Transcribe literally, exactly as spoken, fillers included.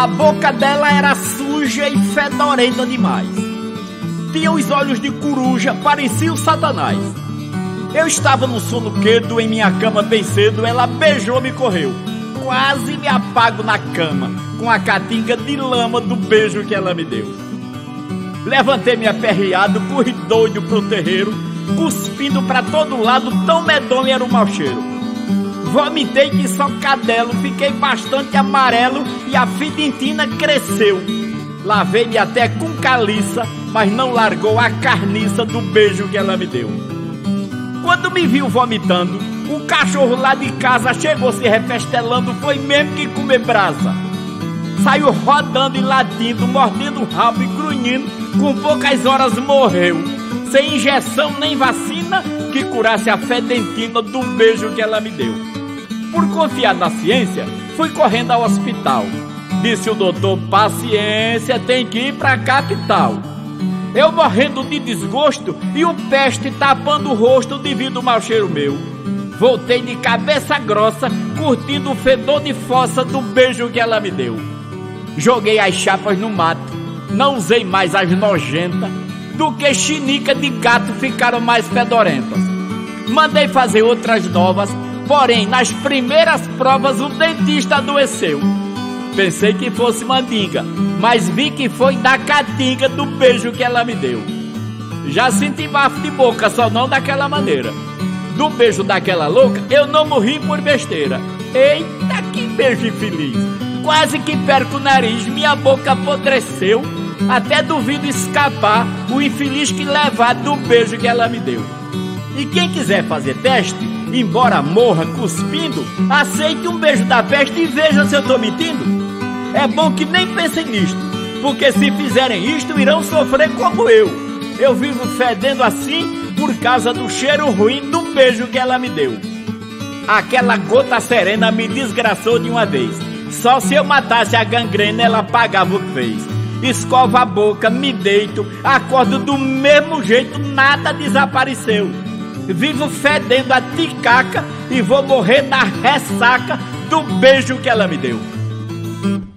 A boca dela era suja e fedorenta demais. Tinha os olhos de coruja, parecia o Satanás. Eu estava no sono quedo, em minha cama bem cedo. Ela beijou-me e correu. Quase me apago na cama, com a catinga de lama do beijo que ela me deu. Levantei-me aperreado, corri doido pro terreiro, cuspindo pra todo lado, tão medonho era o mau cheiro. Vomitei que só cadelo, fiquei bastante amarelo e a fidentina cresceu. Lavei-me até com caliça, mas não largou a carniça do beijo que ela me deu. Quando me viu vomitando, o cachorro lá de casa chegou se refestelando, foi mesmo que comer brasa. Saiu rodando e latindo, mordendo o rabo e grunhindo, com poucas horas morreu. Sem injeção nem vacina que curasse a fedentina do beijo que ela me deu. Por confiar na ciência, fui correndo ao hospital. Disse o doutor, paciência, tem que ir pra capital. Eu morrendo de desgosto e o peste tapando o rosto devido ao mau cheiro meu. Voltei de cabeça grossa, curtindo o fedor de fossa do beijo que ela me deu. Joguei as chapas no mato, não usei mais as nojentas, do que chinica de gato ficaram mais fedorentas. Mandei fazer outras novas, porém nas primeiras provas o dentista adoeceu. Pensei que fosse mandinga, mas vi que foi da catinga do beijo que ela me deu. Já senti bafo de boca, só não daquela maneira. Do beijo daquela louca, eu não morri por besteira. Eita, que beijo infeliz! Quase que perco o nariz, minha boca apodreceu. Até duvido escapar o infeliz que levar do beijo que ela me deu. E quem quiser fazer teste, embora morra cuspindo, aceite um beijo da peste e veja se eu tô mentindo. É bom que nem pensem nisto, porque se fizerem isto, irão sofrer como eu. Eu vivo fedendo assim por causa do cheiro ruim do beijo que ela me deu. Aquela gota serena me desgraçou de uma vez. Só se eu matasse a gangrena, ela pagava o que fez. Escovo a boca, me deito, acordo do mesmo jeito, nada desapareceu. Vivo fedendo a ticaca e vou morrer na ressaca do beijo que ela me deu.